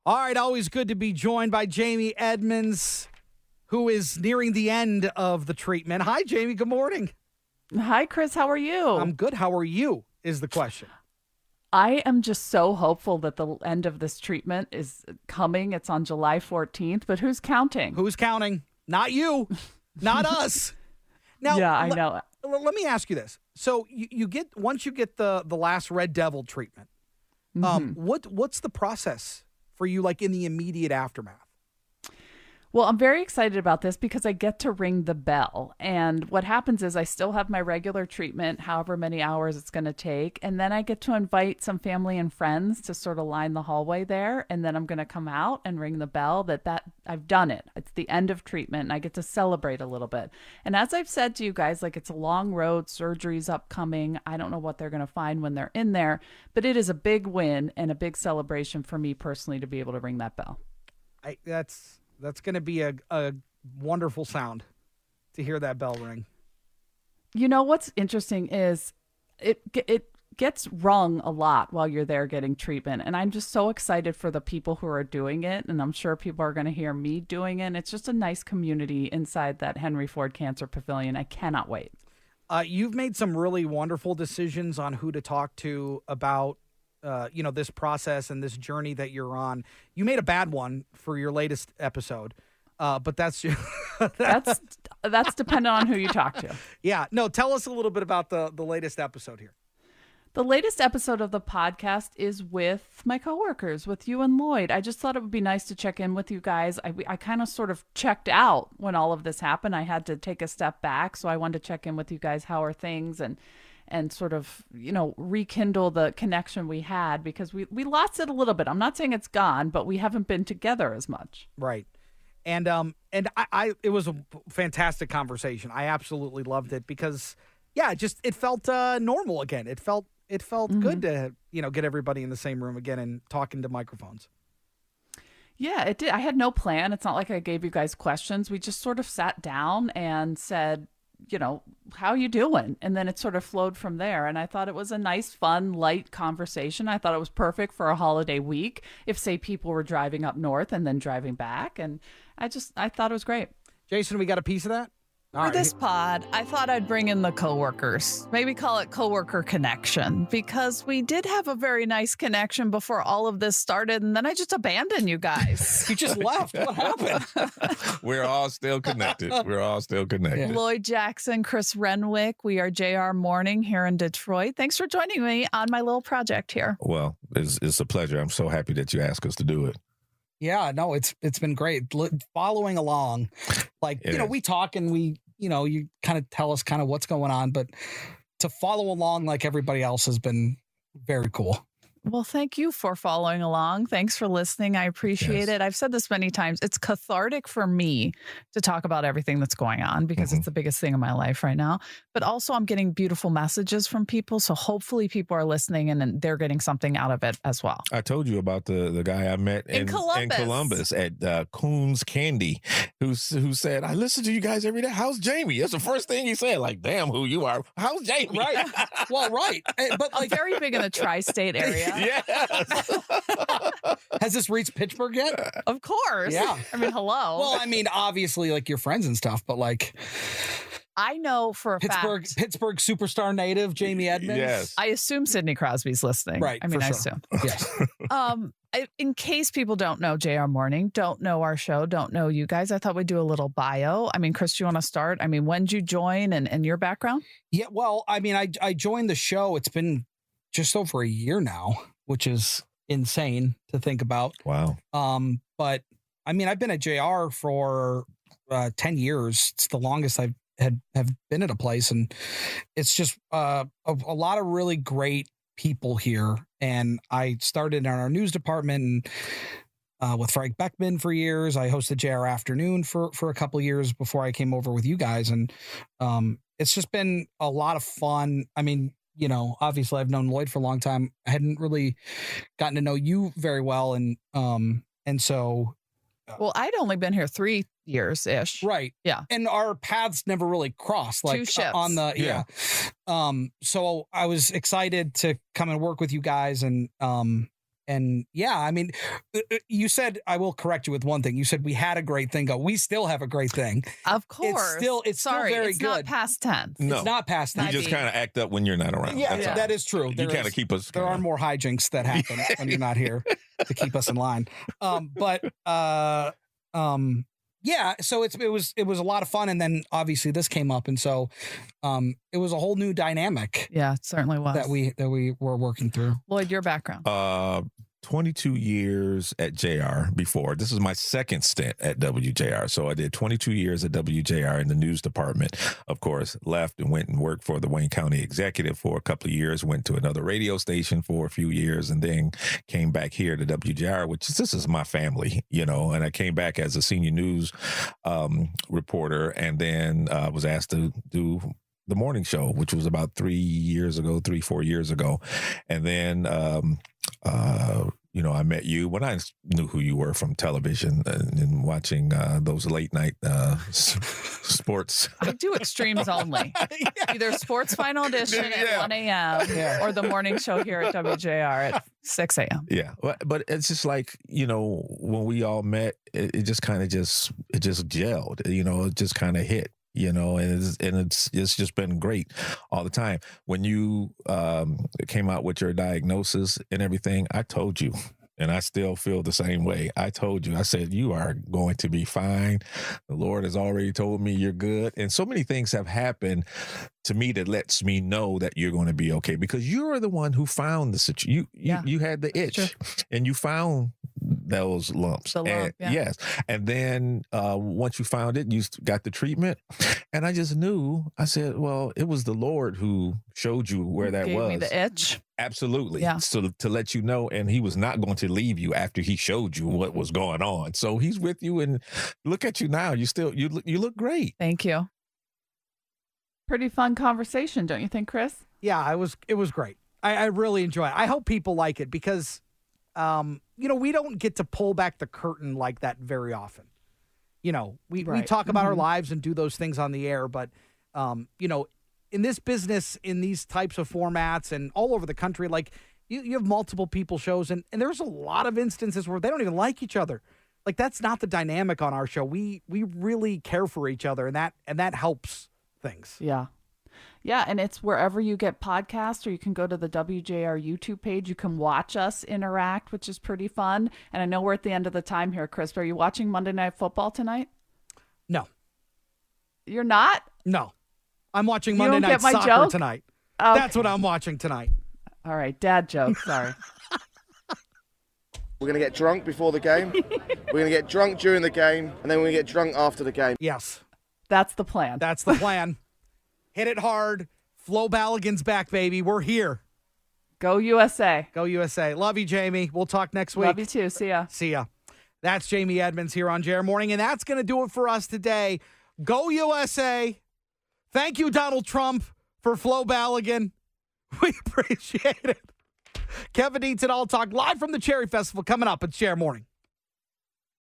All right, always good to be joined by Jamie Edmonds, who is nearing the end of the treatment. Hi, Jamie. Good morning. Hi, Chris. How are you? I'm good. How are you is the question. I am just so hopeful that the end of this treatment is coming. It's on July 14th, but who's counting? Who's counting? Not you. Not us. Now, yeah, I know. Let me ask you this. So you get once you get the last Red Devil treatment, what's the process for you, like in the immediate aftermath? Well, I'm very excited about this because I get to ring the bell. And what happens is I still have my regular treatment, however many hours it's going to take. And then I get to invite some family and friends to sort of line the hallway there. And then I'm going to come out and ring the bell that I've done it. It's the end of treatment and I get to celebrate a little bit. And as I've said to you guys, like it's a long road, surgery's upcoming. I don't know what they're going to find when they're in there, but it is a big win and a big celebration for me personally to be able to ring that bell. That's going to be a wonderful sound to hear that bell ring. You know, what's interesting is it gets rung a lot while you're there getting treatment. And I'm just so excited for the people who are doing it. And I'm sure people are going to hear me doing it. And it's just a nice community inside that Henry Ford Cancer Pavilion. I cannot wait. You've made some really wonderful decisions on who to talk to about this process and this journey that you're on. You made a bad one for your latest episode, but that's that's dependent on who you talk to. Yeah. No, tell us a little bit about the latest episode here. The latest episode of the podcast is with my coworkers, with you and Lloyd. I just thought it would be nice to check in with you guys. I kind of sort of checked out when all of this happened. I had to take a step back, so I wanted to check in with you guys. How are things? And sort of, rekindle the connection we had because we lost it a little bit. I'm not saying it's gone, but we haven't been together as much. Right. And I it was a fantastic conversation. I absolutely loved it because, it felt normal again. It felt good to, get everybody in the same room again and talking to microphones. Yeah, it did. I had no plan. It's not like I gave you guys questions. We just sort of sat down and said, how you doing? And then it sort of flowed from there. And I thought it was a nice, fun, light conversation. I thought it was perfect for a holiday week if, say, people were driving up north and then driving back. And I thought it was great. Jason, we got a piece of that? For this pod, I thought I'd bring in the coworkers. Maybe call it Coworker Connection, because we did have a very nice connection before all of this started, and then I just abandoned you guys. You just left. What happened? We're all still connected. Yeah. Lloyd Jackson, Chris Renwick. We are JR Morning here in Detroit. Thanks for joining me on my little project here. Well, it's a pleasure. I'm so happy that you asked us to do it. Yeah, no, it's been great. Following along, we talk and we, you kind of tell us kind of what's going on, but to follow along like everybody else has been very cool. Well, thank you for following along. Thanks for listening. I appreciate it. I've said this many times. It's cathartic for me to talk about everything that's going on because it's the biggest thing in my life right now. But also I'm getting beautiful messages from people. So hopefully people are listening and they're getting something out of it as well. I told you about the guy I met in Columbus at Coons Candy who said, I listen to you guys every day. How's Jamie? That's the first thing he said. Like, damn, who you are. How's Jamie? Right. Well, right. But I'm very big in the tri-state area. Yes. Has this reached Pittsburgh yet? Of course. Yeah. I mean, hello. Well, I mean, obviously, like your friends and stuff, but like I know for a fact. Pittsburgh superstar native Jamie Edmonds. Yes. I assume Sidney Crosby's listening. Right. I mean, I sure. assume. Yes. In case people don't know JR Morning, don't know our show, don't know you guys, I thought we'd do a little bio. I mean, Chris, do you want to start? I mean, when did you join and your background? Yeah, well, I mean, I joined the show. It's been just over a year now, which is insane to think about. Wow. But I mean, I've been at JR for 10 years. It's the longest I have been at a place. And it's just a lot of really great people here. And I started in our news department and with Frank Beckman for years. I hosted JR Afternoon for a couple of years before I came over with you guys. And it's just been a lot of fun. I mean, obviously I've known Lloyd for a long time. I hadn't really gotten to know you very well. And so. Well, I'd only been here 3 years ish. Right. Yeah. And our paths never really crossed like 2 ships. on the, yeah. So I was excited to come and work with you guys. And yeah, I mean, you said, I will correct you with one thing. You said we had a great thing go. We still have a great thing. Of course. It's still very it's good. Not past tense. No. It's not past tense. You just kind of act up when you're not around. Yeah, that is true. You kind of keep us. There are more hijinks that happen when you're not here to keep us in line. Yeah, so it was a lot of fun, and then obviously this came up, and so it was a whole new dynamic. Yeah, it certainly was that we were working through. Lloyd, your background. 22 years at JR before. This is my second stint at WJR. So I did 22 years at WJR in the news department. Of course, left and went and worked for the Wayne County Executive for a couple of years, went to another radio station for a few years, and then came back here to WJR, which this is my family, you know, and I came back as a senior news reporter, and then was asked to do the morning show, which was about 4 years ago. And then, you know, I met you when I knew who you were from television and watching those late night sports. I do extremes only. Either Sports Final Edition at 1 a.m. or the morning show here at WJR at 6 a.m. Yeah. But it's just like, you know, when we all met, it just kind of just gelled, you know, it just kind of hit. You know, and it's just been great all the time. When you came out with your diagnosis and everything, I told you, and I still feel the same way. I told you, I said, you are going to be fine. The Lord has already told me you're good. And so many things have happened to me that lets me know that you're going to be okay, because you're the one who found the situation. You had the itch and you found those lumps. Yes. And then once you found it, you got the treatment. And I just knew, I said, well, it was the Lord who showed you where that Gave was. me the itch. Absolutely. Yeah. So to let you know, and he was not going to leave you after he showed you what was going on. So he's with you, and look at you now. You look great. Thank you. Pretty fun conversation, don't you think, Chris? Yeah, it was great. I really enjoy it. I hope people like it because, you know, we don't get to pull back the curtain like that very often. You know, we talk about our lives and do those things on the air, but, you know, in this business, in these types of formats and all over the country, like you have multiple people shows, and there's a lot of instances where they don't even like each other. Like that's not the dynamic on our show. We really care for each other, and that helps things. Yeah. Yeah, and it's wherever you get podcasts, or you can go to the WJR YouTube page. You can watch us interact, which is pretty fun. And I know we're at the end of the time here, Chris. Are you watching Monday Night Football tonight? No. You're not? No. I'm watching Monday Night Soccer tonight. Okay. That's what I'm watching tonight. All right, dad joke. Sorry. We're going to get drunk before the game. We're going to get drunk during the game. And then we're going to get drunk after the game. Yes. That's the plan. That's the plan. Hit it hard. Flo Balogun's back, baby. We're here. Go USA. Go USA. Love you, Jamie. We'll talk next week. Love you too. See ya. See ya. That's Jamie Edmonds here on JR Morning, and that's going to do it for us today. Go USA. Thank you, Donald Trump, for Flo Balogun. We appreciate it. Kevin Eats It All Talk live from the Cherry Festival coming up at JR Morning.